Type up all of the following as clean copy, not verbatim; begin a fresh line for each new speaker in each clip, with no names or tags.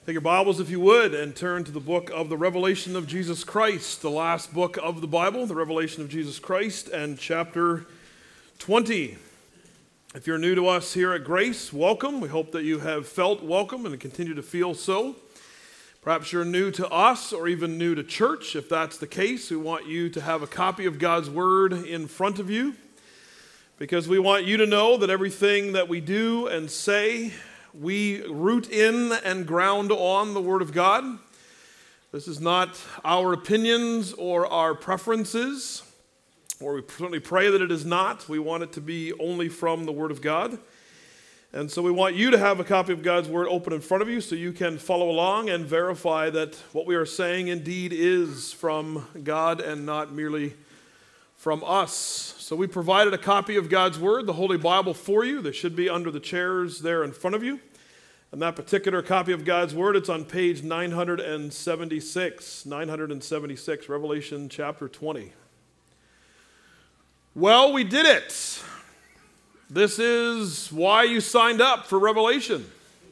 Take your Bibles, if you would, and turn to the book of the Revelation of Jesus Christ, the last book of the Bible, the Revelation of Jesus Christ, and chapter 20. If you're new to us here at Grace, welcome. We hope that you have felt welcome and continue to feel so. Perhaps you're new to us or even new to church. If that's the case, we want you to have a copy of God's Word in front of you, because we want you to know that everything that we do and say, we root in and ground on the Word of God. This is not our opinions or our preferences, or we certainly pray that it is not. We want it to be only from the Word of God. And so we want you to have a copy of God's Word open in front of you so you can follow along and verify that what we are saying indeed is from God and not merely from us. So we provided a copy of God's Word, the Holy Bible, for you. They should be under the chairs there in front of you. And that particular copy of God's Word, it's on page 976, Revelation chapter 20. Well, we did it. This is why you signed up for Revelation.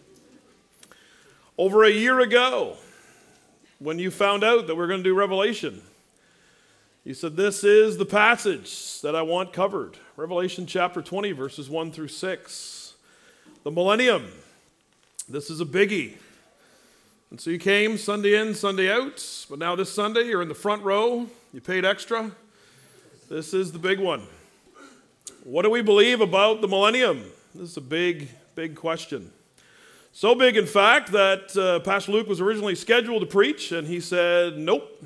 Over a year ago, when you found out that we're going to do Revelation, you said, this is the passage that I want covered. Revelation chapter 20, verses 1 through 6. The millennium. This is a biggie. And so you came Sunday in, Sunday out, but now this Sunday you're in the front row. You paid extra. This is the big one. What do we believe about the millennium? This is a big, big question. So big, in fact, that Pastor Luke was originally scheduled to preach, and he said, nope.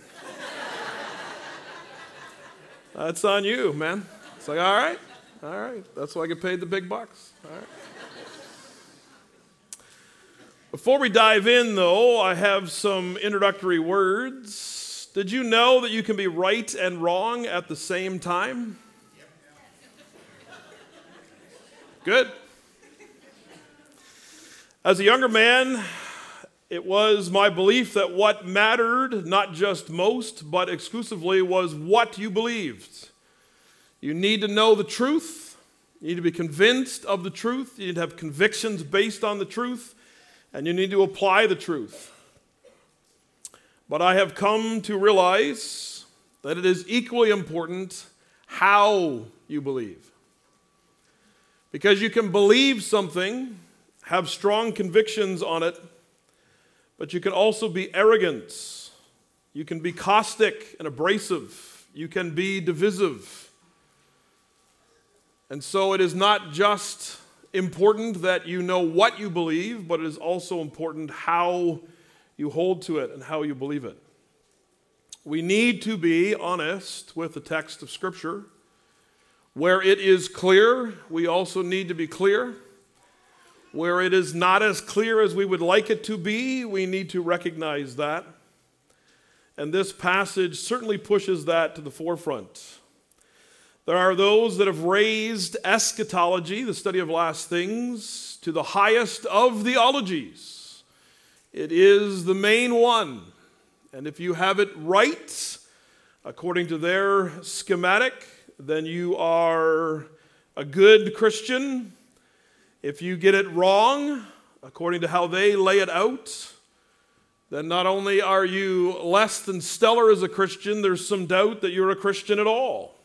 That's on you, man. It's like, all right. That's why I get paid the big bucks. All right. Before we dive in, though, I have some introductory words. Did you know that you can be right and wrong at the same time? Good. As a younger man, it was my belief that what mattered, not just most, but exclusively, was what you believed. You need to know the truth. You need to be convinced of the truth. You need to have convictions based on the truth. And you need to apply the truth. But I have come to realize that it is equally important how you believe. Because you can believe something, have strong convictions on it, but you can also be arrogant. You can be caustic and abrasive. You can be divisive. And so it is not just important that you know what you believe, but it is also important how you hold to it and how you believe it. We need to be honest with the text of Scripture. Where it is clear, we also need to be clear. Where it is not as clear as we would like it to be, we need to recognize that. And this passage certainly pushes that to the forefront. There are those that have raised eschatology, the study of last things, to the highest of the ologies. It is the main one. And if you have it right, according to their schematic, then you are a good Christian. If you get it wrong, according to how they lay it out, then not only are you less than stellar as a Christian, there's some doubt that you're a Christian at all.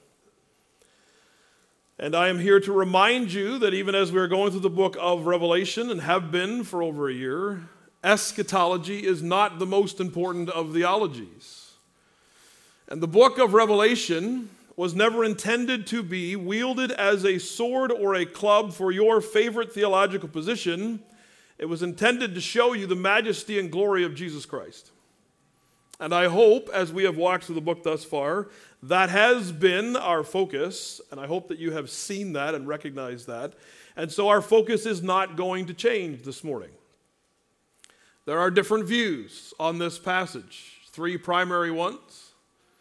And I am here to remind you that even as we're going through the book of Revelation and have been for over a year, eschatology is not the most important of the ologies. And the book of Revelation was never intended to be wielded as a sword or a club for your favorite theological position. It was intended to show you the majesty and glory of Jesus Christ. And I hope, as we have walked through the book thus far, that has been our focus, and I hope that you have seen that and recognized that. And so our focus is not going to change this morning. There are different views on this passage, three primary ones.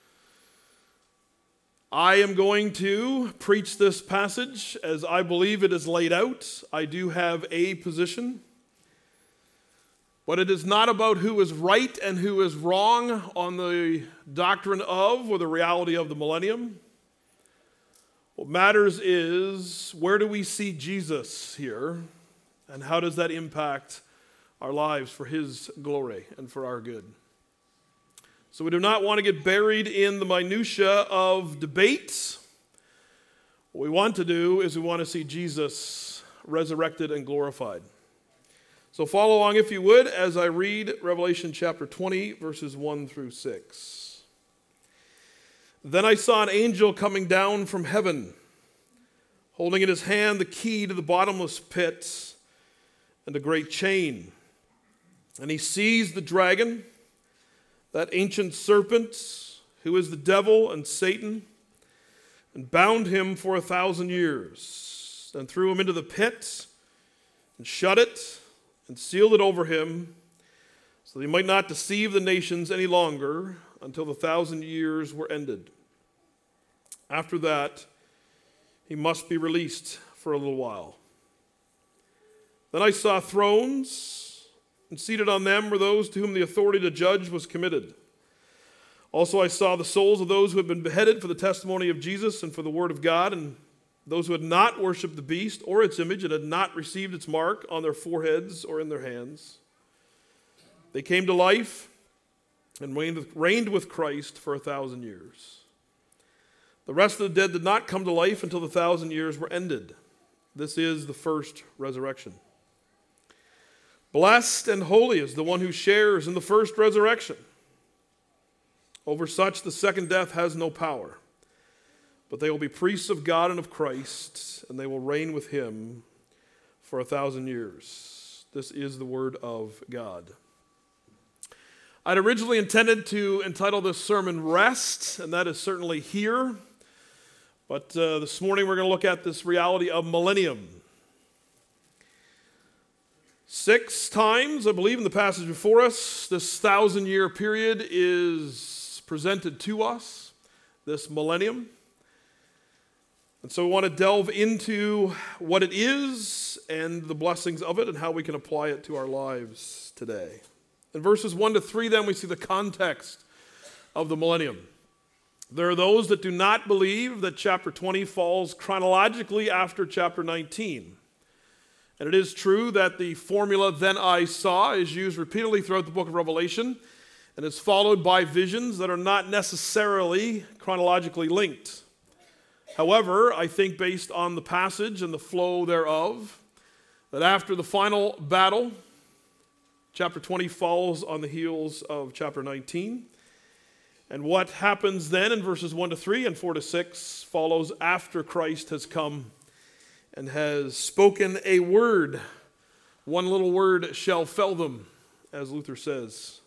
I am going to preach this passage as I believe it is laid out. I do have a position. But it is not about who is right and who is wrong on the doctrine of or the reality of the millennium. What matters is, where do we see Jesus here, and how does that impact our lives for His glory and for our good. So we do not want to get buried in the minutia of debates. What we want to do is we want to see Jesus resurrected and glorified. So follow along, if you would, as I read Revelation chapter 20, verses 1 through 6. Then I saw an angel coming down from heaven, holding in his hand the key to the bottomless pit and a great chain. And he seized the dragon, that ancient serpent, who is the devil and Satan, and bound him for 1,000 years, and threw him into the pit, and shut it, and sealed it over him, so that he might not deceive the nations any longer until the 1,000 years were ended. After that, he must be released for a little while. Then I saw thrones, and seated on them were those to whom the authority to judge was committed. Also I saw the souls of those who had been beheaded for the testimony of Jesus and for the word of God, and those who had not worshipped the beast or its image and had not received its mark on their foreheads or in their hands. They came to life and reigned with Christ for 1,000 years. The rest of the dead did not come to life until the 1,000 years were ended. This is the first resurrection. Blessed and holy is the one who shares in the first resurrection. Over such the second death has no power. But they will be priests of God and of Christ, and they will reign with him for 1,000 years. This is the word of God. I'd originally intended to entitle this sermon Rest, and that is certainly here. But this morning we're going to look at this reality of millennium. 6 times, I believe, in the passage before us, this 1,000-year period is presented to us, this millennium. And so we want to delve into what it is and the blessings of it and how we can apply it to our lives today. In verses 1 to 3, then, we see the context of the millennium. There are those that do not believe that chapter 20 falls chronologically after chapter 19. And it is true that the formula, "then I saw," is used repeatedly throughout the book of Revelation, and is followed by visions that are not necessarily chronologically linked. However, I think based on the passage and the flow thereof, that after the final battle, chapter 20 falls on the heels of chapter 19. And what happens then in verses 1 to 3 and 4 to 6 follows after Christ has come and has spoken a word. One little word shall fell them, as Luther says.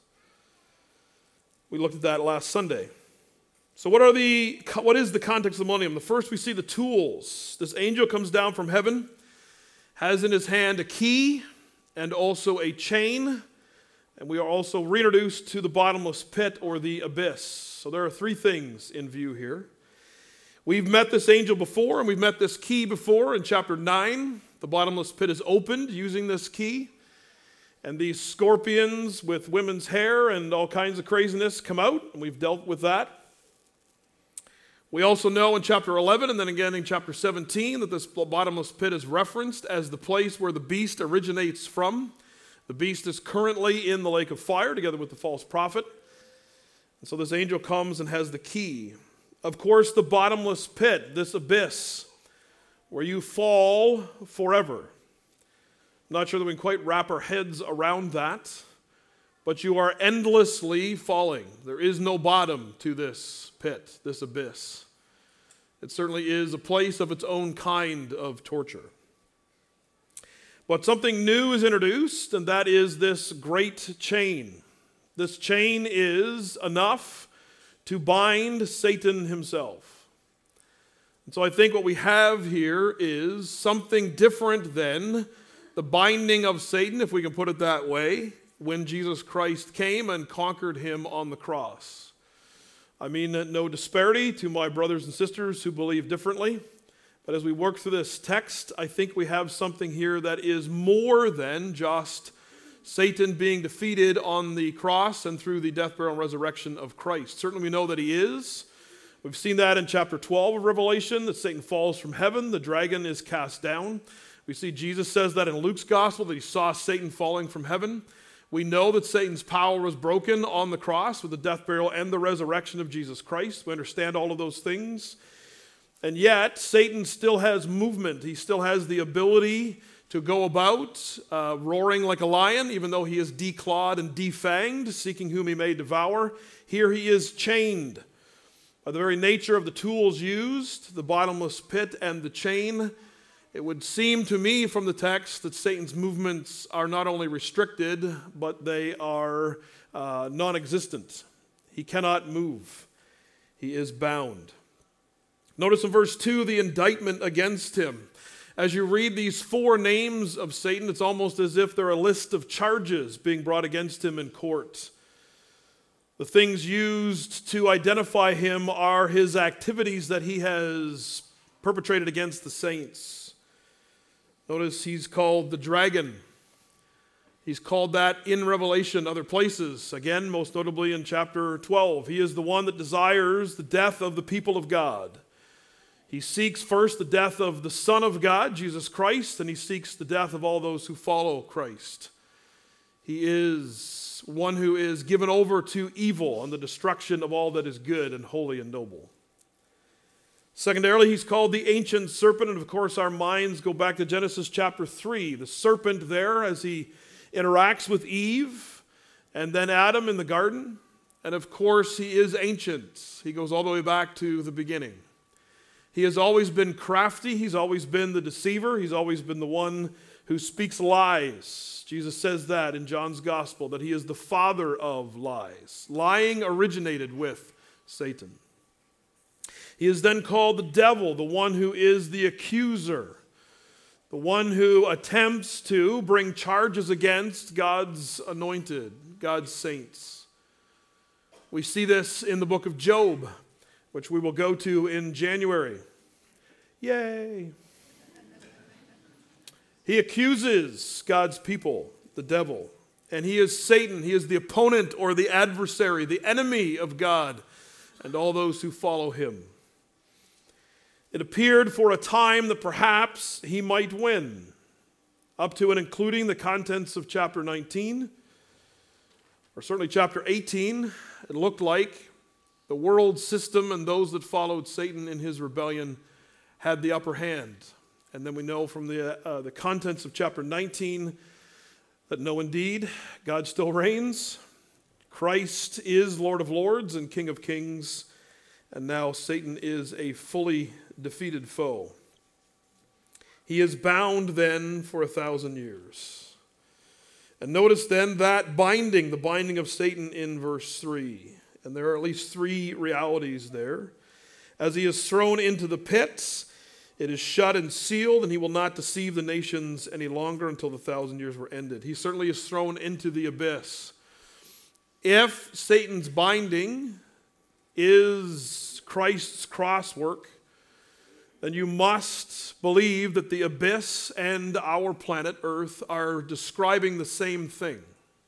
We looked at that last Sunday. So what is the context of the millennium? The first, we see the tools. This angel comes down from heaven, has in his hand a key and also a chain, and we are also reintroduced to the bottomless pit or the abyss. So there are 3 things in view here. We've met this angel before, and we've met this key before in chapter 9. The bottomless pit is opened using this key, and these scorpions with women's hair and all kinds of craziness come out, and we've dealt with that. We also know in chapter 11 and then again in chapter 17 that this bottomless pit is referenced as the place where the beast originates from. The beast is currently in the lake of fire together with the false prophet. And so this angel comes and has the key. Of course, the bottomless pit, this abyss, where you fall forever. I'm not sure that we can quite wrap our heads around that, but you are endlessly falling. There is no bottom to this pit, this abyss. It certainly is a place of its own kind of torture. But something new is introduced, and that is this great chain. This chain is enough to bind Satan himself. And so I think what we have here is something different than the binding of Satan, if we can put it that way, when Jesus Christ came and conquered him on the cross. I mean no disparity to my brothers and sisters who believe differently, but as we work through this text, I think we have something here that is more than just Satan being defeated on the cross and through the death, burial, and resurrection of Christ. Certainly we know that he is. We've seen that in chapter 12 of Revelation, that Satan falls from heaven, the dragon is cast down. We see Jesus says that in Luke's gospel, that he saw Satan falling from heaven. We know that Satan's power was broken on the cross with the death, burial, and the resurrection of Jesus Christ. We understand all of those things. And yet, Satan still has movement. He still has the ability to go about roaring like a lion, even though he is declawed and defanged, seeking whom he may devour. Here he is chained. By the very nature of the tools used, the bottomless pit and the chain, it would seem to me from the text that Satan's movements are not only restricted, but they are non-existent. He cannot move. He is bound. Notice in verse 2 the indictment against him. As you read these 4 names of Satan, it's almost as if they're a list of charges being brought against him in court. The things used to identify him are his activities that he has perpetrated against the saints. Notice he's called the dragon. He's called that in Revelation, other places. Again, most notably in chapter 12. He is the one that desires the death of the people of God. He seeks first the death of the Son of God, Jesus Christ, and he seeks the death of all those who follow Christ. He is one who is given over to evil and the destruction of all that is good and holy and noble. Secondarily, he's called the ancient serpent, and of course our minds go back to Genesis chapter 3. The serpent there as he interacts with Eve and then Adam in the garden. And of course he is ancient. He goes all the way back to the beginning. He has always been crafty. He's always been the deceiver. He's always been the one who speaks lies. Jesus says that in John's gospel, that he is the father of lies. Lying originated with Satan. He is then called the devil, the one who is the accuser, the one who attempts to bring charges against God's anointed, God's saints. We see this in the book of Job, which we will go to in January. Yay! He accuses God's people, the devil, and he is Satan. He is the opponent or the adversary, the enemy of God and all those who follow him. It appeared for a time that perhaps he might win, up to and including the contents of chapter 19, or certainly chapter 18. It looked like the world system and those that followed Satan in his rebellion had the upper hand. And then we know from the contents of chapter 19 that no, indeed, God still reigns. Christ is Lord of Lords and King of Kings. And now Satan is a fully defeated foe. He is bound then for 1,000 years. And notice then that binding, the binding of Satan in verse 3. And there are at least 3 realities there. As he is thrown into the pits, it is shut and sealed, and he will not deceive the nations any longer until the 1,000 years were ended. He certainly is thrown into the abyss. If Satan's binding is Christ's cross work, then you must believe that the abyss and our planet Earth are describing the same thing.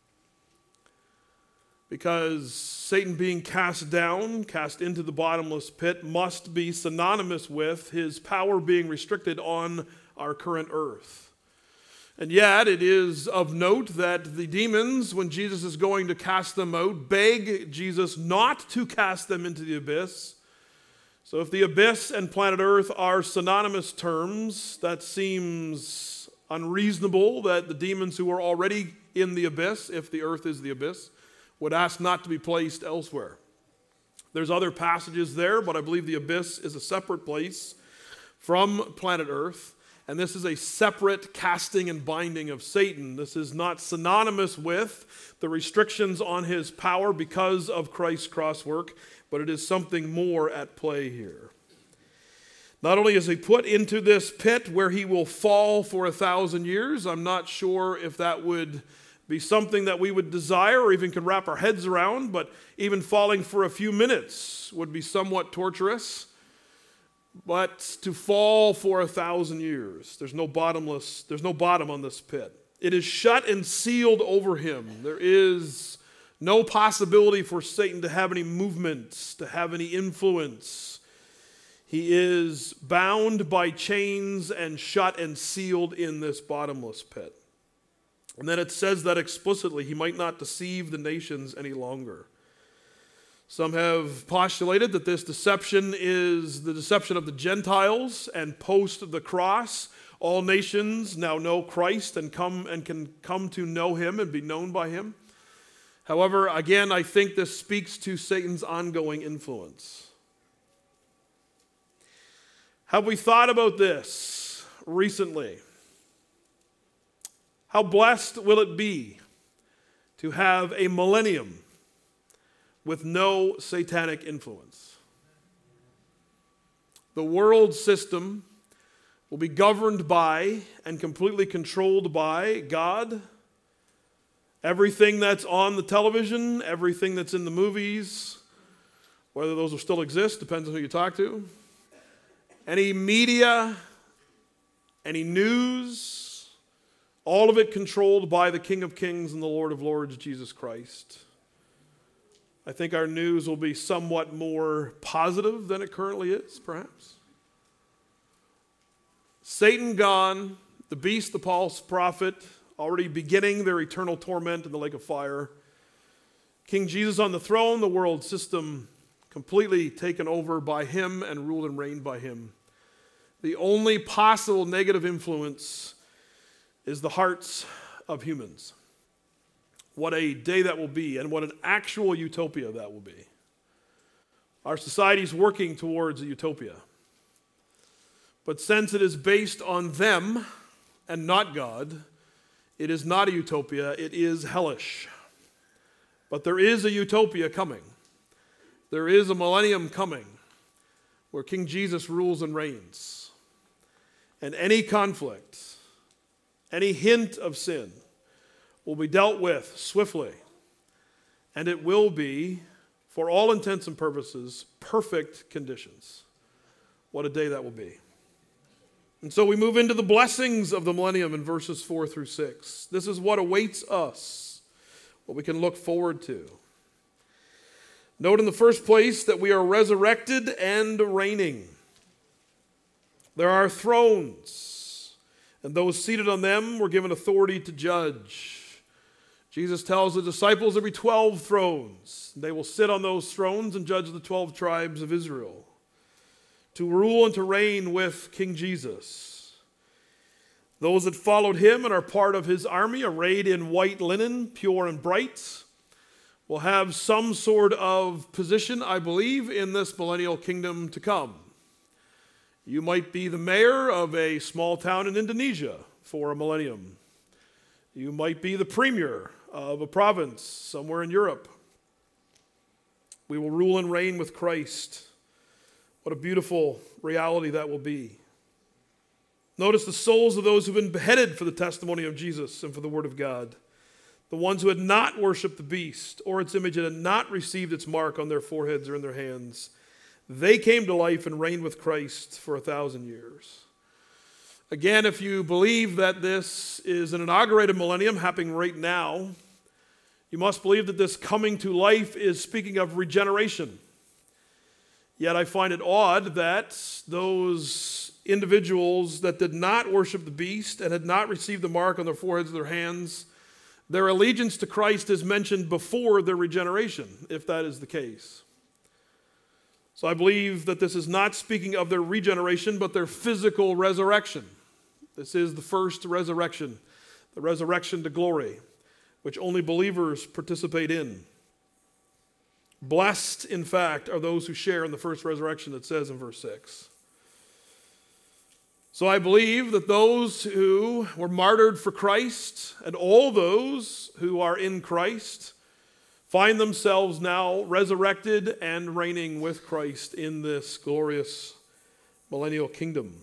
Because Satan being cast down, cast into the bottomless pit, must be synonymous with his power being restricted on our current earth. And yet, it is of note that the demons, when Jesus is going to cast them out, beg Jesus not to cast them into the abyss. So if the abyss and planet Earth are synonymous terms, that seems unreasonable that the demons who are already in the abyss, if the earth is the abyss, would ask not to be placed elsewhere. There's other passages there, but I believe the abyss is a separate place from planet Earth, and this is a separate casting and binding of Satan. This is not synonymous with the restrictions on his power because of Christ's cross work, but it is something more at play here. Not only is he put into this pit where he will fall for 1,000 years, I'm not sure if that would be something that we would desire or even could wrap our heads around, but even falling for a few minutes would be somewhat torturous. But to fall for 1,000 years, there's no bottom on this pit. It is shut and sealed over him. There is no possibility for Satan to have any movement, to have any influence. He is bound by chains and shut and sealed in this bottomless pit. And then it says that explicitly, he might not deceive the nations any longer. Some have postulated that this deception is the deception of the Gentiles, and post the cross, all nations now know Christ and can come to know him and be known by him. However, again, I think this speaks to Satan's ongoing influence. Have we thought about this recently? How blessed will it be to have a millennium with no satanic influence? The world system will be governed by and completely controlled by God. Everything that's on the television, everything that's in the movies, whether those will still exist, depends on who you talk to. Any media, any news, all of it controlled by the King of Kings and the Lord of Lords, Jesus Christ. I think our news will be somewhat more positive than it currently is, perhaps. Satan gone, the beast, the false prophet, already beginning their eternal torment in the lake of fire. King Jesus on the throne, the world system completely taken over by him and ruled and reigned by him. The only possible negative influence is the hearts of humans. What a day that will be, and what an actual utopia that will be. Our society is working towards a utopia. But since it is based on them and not God, it is not a utopia, it is hellish. But there is a utopia coming. There is a millennium coming where King Jesus rules and reigns. And any conflict, any hint of sin will be dealt with swiftly. And it will be, for all intents and purposes, perfect conditions. What a day that will be. And so we move into the blessings of the millennium in verses 4 through 6. This is what awaits us, what we can look forward to. Note in the first place that we are resurrected and reigning. There are thrones, and those seated on them were given authority to judge. Jesus tells the disciples there will be 12 thrones. They will sit on those thrones and judge the 12 tribes of Israel, to rule and to reign with King Jesus. Those that followed him and are part of his army, arrayed in white linen, pure and bright, will have some sort of position, I believe, in this millennial kingdom to come. You might be the mayor of a small town in Indonesia for a millennium. You might be the premier of a province somewhere in Europe. We will rule and reign with Christ. What a beautiful reality that will be. Notice the souls of those who have been beheaded for the testimony of Jesus and for the word of God. The ones who had not worshipped the beast or its image and had not received its mark on their foreheads or in their hands. They came to life and reigned with Christ for 1,000 years. Again, if you believe that this is an inaugurated millennium happening right now, you must believe that this coming to life is speaking of regeneration. Yet I find it odd that those individuals that did not worship the beast and had not received the mark on their foreheads or their hands, their allegiance to Christ is mentioned before their regeneration, if that is the case. So I believe that this is not speaking of their regeneration, but their physical resurrection. This is the first resurrection, the resurrection to glory, which only believers participate in. Blessed, in fact, are those who share in the first resurrection, it says in verse 6. So I believe that those who were martyred for Christ and all those who are in Christ find themselves now resurrected and reigning with Christ in this glorious millennial kingdom.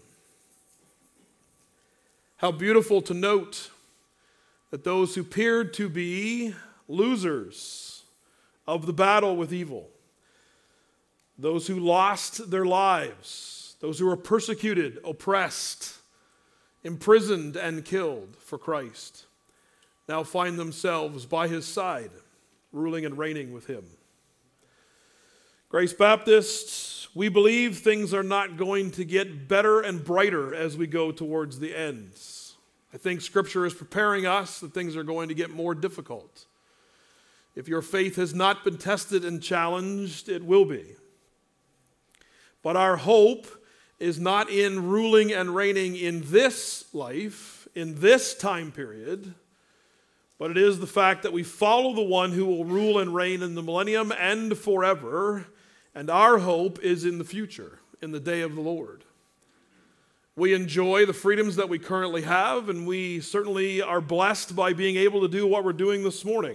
How beautiful to note that those who appeared to be losers of the battle with evil, those who lost their lives, those who were persecuted, oppressed, imprisoned, and killed for Christ, now find themselves by his side, ruling and reigning with him. Grace Baptist, We believe things are not going to get better and brighter as we go towards the ends. I think Scripture is preparing us that things are going to get more difficult. If your faith has not been tested and challenged, it will be. But our hope is not in ruling and reigning in this life, in this time period, but it is the fact that we follow the one who will rule and reign in the millennium and forever, and our hope is in the future, in the day of the Lord. We enjoy the freedoms that we currently have, and we certainly are blessed by being able to do what we're doing this morning.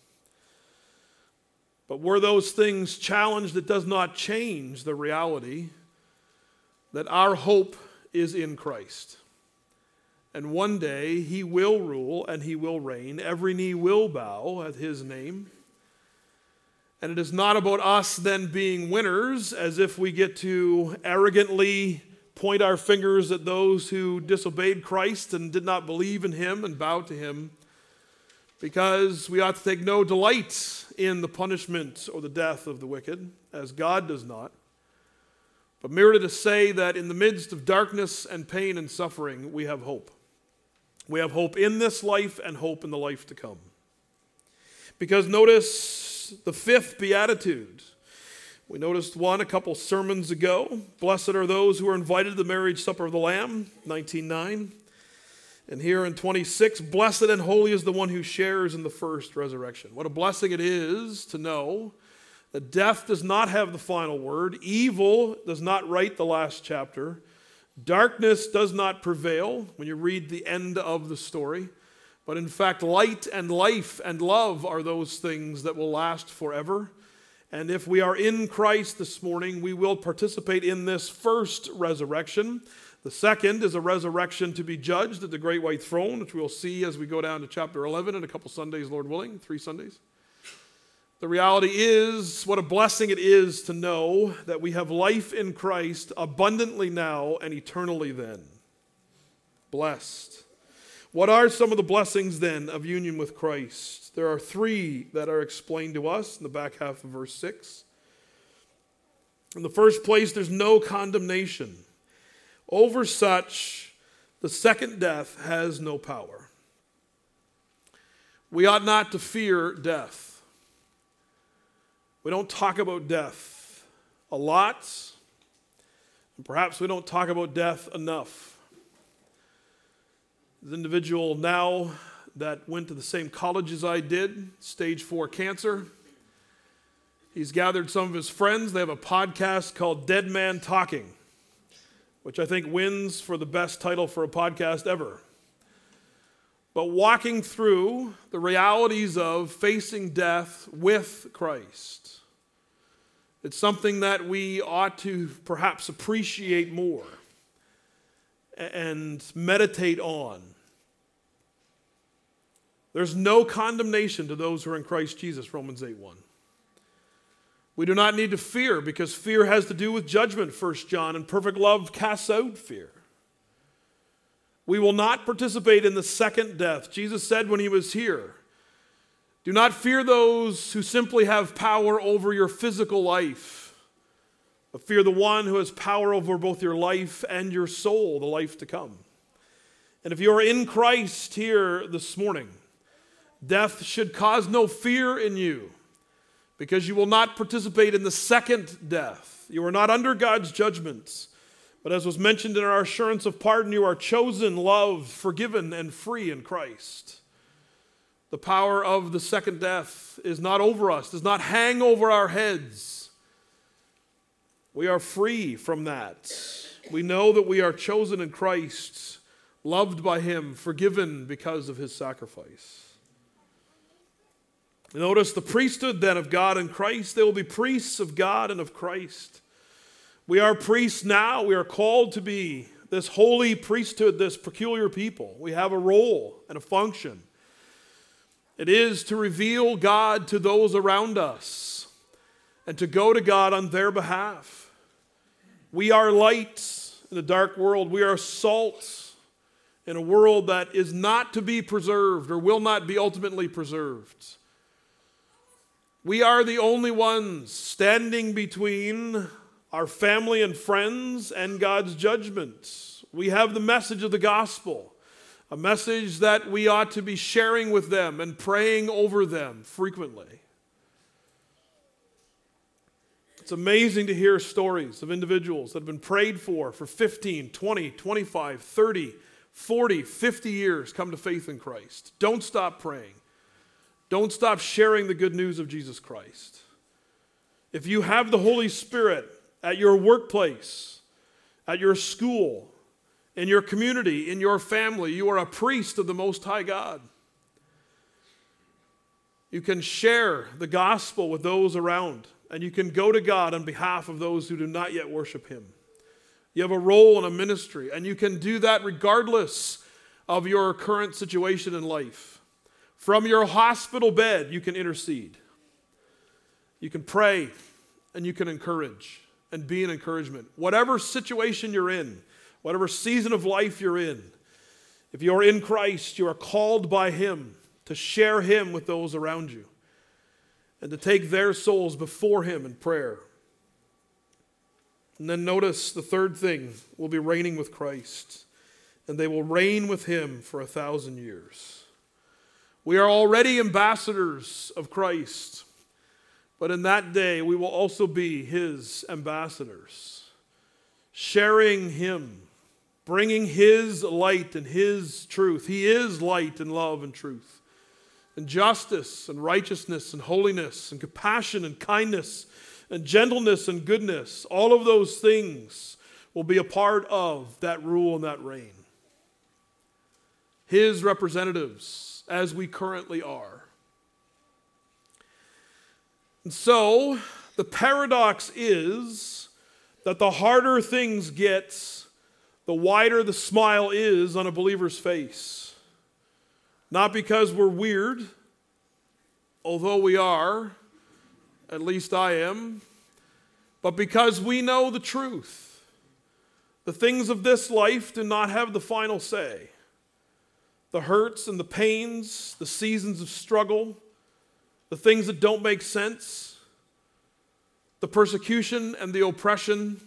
But were those things challenged, it does not change the reality that our hope is in Christ. And one day he will rule and he will reign. Every knee will bow at his name. And it is not about us then being winners, as if we get to arrogantly point our fingers at those who disobeyed Christ and did not believe in him and bow to him, because we ought to take no delight in the punishment or the death of the wicked, as God does not, but merely to say that in the midst of darkness and pain and suffering, we have hope. We have hope in this life and hope in the life to come. Because notice the fifth beatitude. We noticed one a couple sermons ago. Blessed are those who are invited to the marriage supper of the Lamb, 19:9. And here in 26, blessed and holy is the one who shares in the first resurrection. What a blessing it is to know that death does not have the final word. Evil does not write the last chapter. Darkness does not prevail when you read the end of the story. But in fact, light and life and love are those things that will last forever. And if we are in Christ this morning, we will participate in this first resurrection. The second is a resurrection to be judged at the great white throne, which we'll see as we go down to chapter 11 in a couple Sundays, Lord willing, 3 Sundays. The reality is, what a blessing it is to know that we have life in Christ abundantly now and eternally then. Blessed. What are some of the blessings then of union with Christ? There are 3 that are explained to us in the back half of verse 6. In the first place, there's no condemnation. Over such, the second death has no power. We ought not to fear death. We don't talk about death a lot, and perhaps we don't talk about death enough. This individual now that went to the same college as I did, stage 4 cancer, he's gathered some of his friends. They have a podcast called Dead Man Talking, which I think wins for the best title for a podcast ever. But walking through the realities of facing death with Christ. It's something that we ought to perhaps appreciate more and meditate on. There's no condemnation to those who are in Christ Jesus, Romans 8:1. We do not need to fear, because fear has to do with judgment, 1 John, and perfect love casts out fear. We will not participate in the second death. Jesus said when he was here, do not fear those who simply have power over your physical life, but fear the one who has power over both your life and your soul, the life to come. And if you are in Christ here this morning, death should cause no fear in you, because you will not participate in the second death. You are not under God's judgments. But as was mentioned in our assurance of pardon, you are chosen, loved, forgiven, and free in Christ. The power of the second death is not over us, does not hang over our heads. We are free from that. We know that we are chosen in Christ, loved by him, forgiven because of his sacrifice. Notice the priesthood then of God in Christ. They will be priests of God and of Christ. We are priests now. We are called to be this holy priesthood, this peculiar people. We have a role and a function. It is to reveal God to those around us and to go to God on their behalf. We are light in a dark world. We are salt in a world that is not to be preserved or will not be ultimately preserved. We are the only ones standing between our family and friends, and God's judgment. We have the message of the gospel, a message that we ought to be sharing with them and praying over them frequently. It's amazing to hear stories of individuals that have been prayed for 15, 20, 25, 30, 40, 50 years come to faith in Christ. Don't stop praying. Don't stop sharing the good news of Jesus Christ. If you have the Holy Spirit at your workplace, at your school, in your community, in your family, you are a priest of the Most High God. You can share the gospel with those around, and you can go to God on behalf of those who do not yet worship Him. You have a role in a ministry, and you can do that regardless of your current situation in life. From your hospital bed, you can intercede. You can pray, and you can encourage and be an encouragement. Whatever situation you're in, whatever season of life you're in, if you're in Christ, you are called by Him to share Him with those around you and to take their souls before Him in prayer. And then notice the third thing, will be reigning with Christ, and they will reign with Him for 1,000 years. We are already ambassadors of Christ, but in that day we will also be His ambassadors, sharing Him, bringing His light and His truth. He is light and love and truth, and justice and righteousness and holiness and compassion and kindness and gentleness and goodness. All of those things will be a part of that rule and that reign. His representatives, as we currently are. And so, the paradox is that the harder things get, the wider the smile is on a believer's face. Not because we're weird, although we are, at least I am, but because we know the truth. The things of this life do not have the final say. The hurts and the pains, the seasons of struggle, the things that don't make sense, the persecution and the oppression,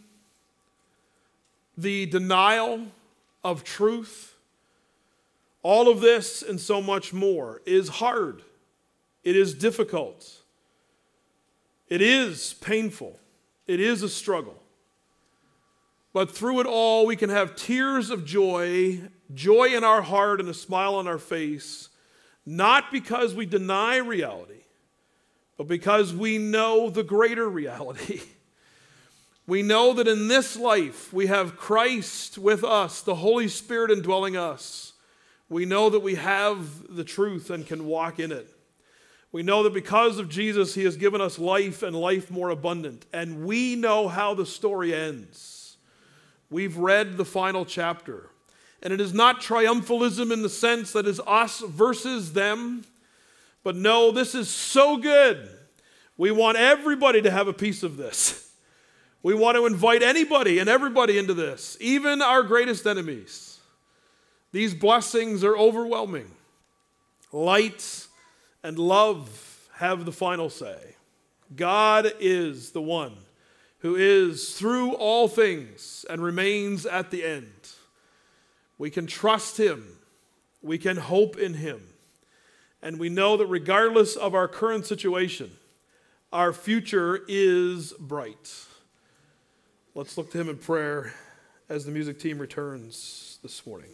the denial of truth, all of this and so much more is hard. It is difficult. It is painful. It is a struggle. But through it all, we can have tears of joy, joy in our heart and a smile on our face, not because we deny reality, but because we know the greater reality. We know that in this life, we have Christ with us, the Holy Spirit indwelling us. We know that we have the truth and can walk in it. We know that because of Jesus, He has given us life and life more abundant. And we know how the story ends. We've read the final chapter. And it is not triumphalism in the sense that is us versus them. But no, this is so good. We want everybody to have a piece of this. We want to invite anybody and everybody into this, even our greatest enemies. These blessings are overwhelming. Light and love have the final say. God is the one who is through all things and remains at the end. We can trust Him. We can hope in Him. And we know that regardless of our current situation, our future is bright. Let's look to Him in prayer as the music team returns this morning.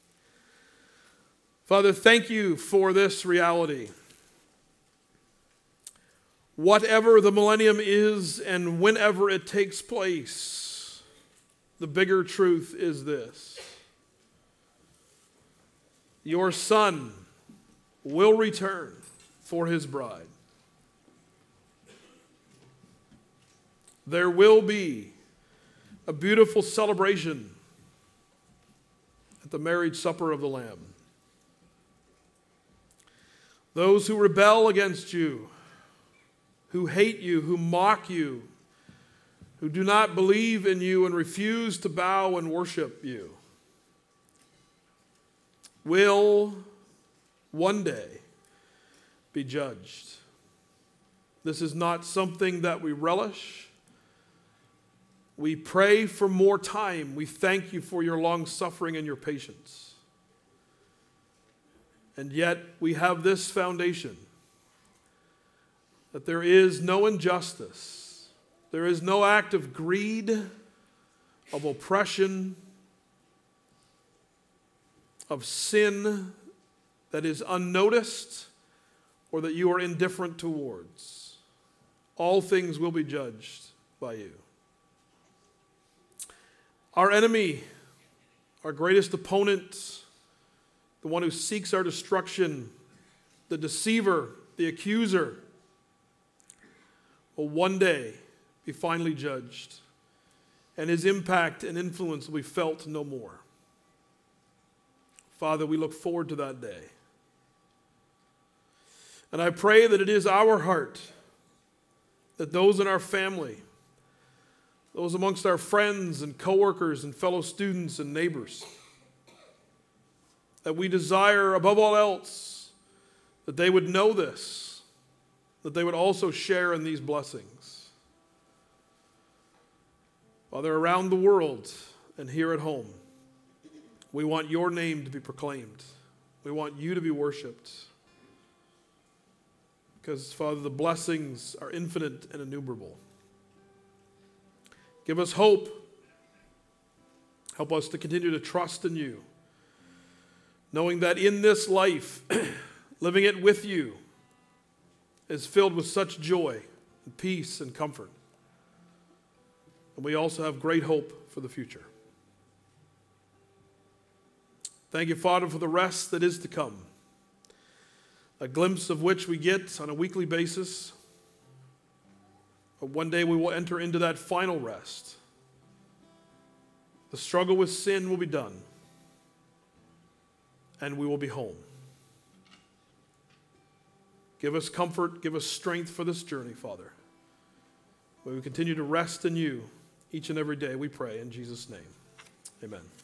Father, thank You for this reality. Whatever the millennium is and whenever it takes place, the bigger truth is this. Your Son will return for His bride. There will be a beautiful celebration at the marriage supper of the Lamb. Those who rebel against You, who hate You, who mock You, who do not believe in You and refuse to bow and worship You, will one day be judged. This is not something that we relish. We pray for more time. We thank you for your long suffering and your patience. And yet we have this foundation, that there is no injustice, there is no act of greed, of oppression, of sin that is unnoticed or that you are indifferent towards. All things will be judged by you. Our enemy, our greatest opponent, the one who seeks our destruction, the deceiver, the accuser, will one day be finally judged, and his impact and influence will be felt no more. Father, we look forward to that day. And I pray that it is our heart that those in our family, those amongst our friends and coworkers and fellow students and neighbors, that we desire above all else that they would know this, that they would also share in these blessings. Father, around the world and here at home, we want your name to be proclaimed. We want you to be worshiped. Because, Father, the blessings are infinite and innumerable. Give us hope. Help us to continue to trust in you, knowing that in this life, living it with you is filled with such joy and peace and comfort. And we also have great hope for the future. Thank you, Father, for the rest that is to come, a glimpse of which we get on a weekly basis. But one day we will enter into that final rest. The struggle with sin will be done, and we will be home. Give us comfort, give us strength for this journey, Father. May we continue to rest in you each and every day, we pray in Jesus' name. Amen.